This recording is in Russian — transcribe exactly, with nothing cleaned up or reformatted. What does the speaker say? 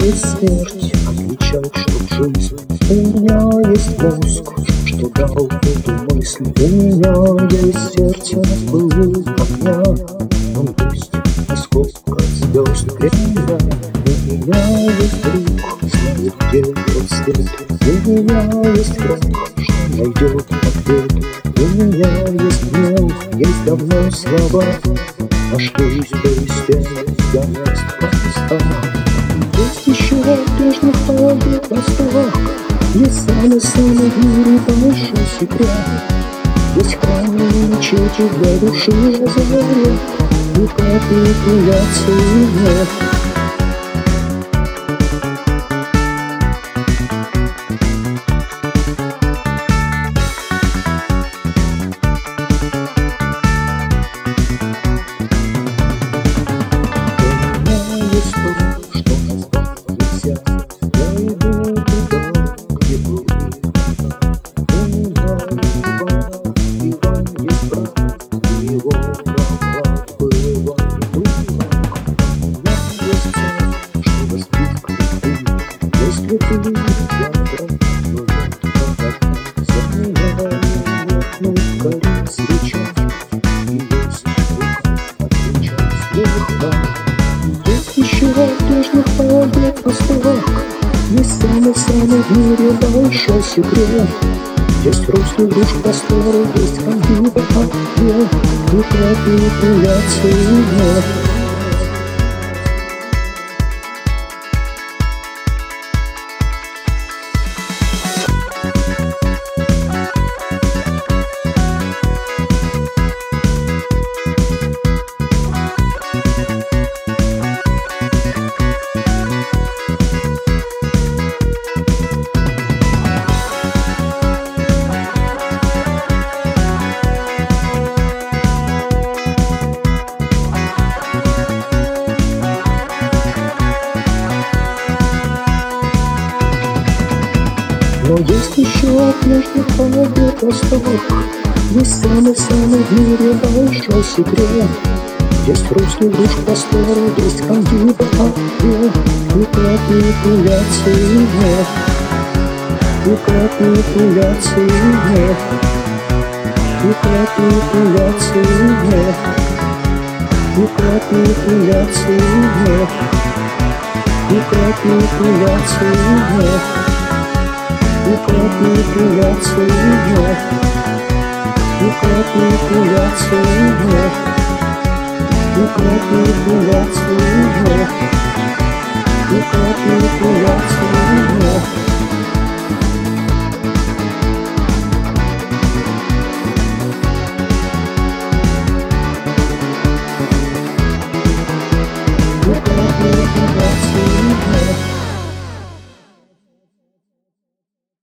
есть смерть, отвечает, что жизнь. У меня есть мозг, что дал эту мысль. У меня есть сердце в пылу огня. Он есть, насколько звезд время. У меня есть друг, знает, где рассвет. У меня есть враг, что найдет ответ. У меня есть гнев, есть давно слова. Нашлись перестять, я мест проста. Есть еще прежних побед Восток. Есть самый-самый в мире большой секрет. Есть храмы и мечети для души озаря. И капитуляции нет. Есть еще прежних побед Восток. Есть самый-самый в мире большой секрет. Есть русский душ просторы, есть конфликт ответ. И капитуляции нет. Но есть еще прежних побед Восток. Есть самый-самый в мире большой секрет. Есть русский душ просторы, есть конфликт ответ. И капитуляции нет. И капитуляции нет. И капитуляции нет. И капитуляции нет. И капитуляции нет. И капитуляции нет. И капитуляции нет. И капитуляции нет.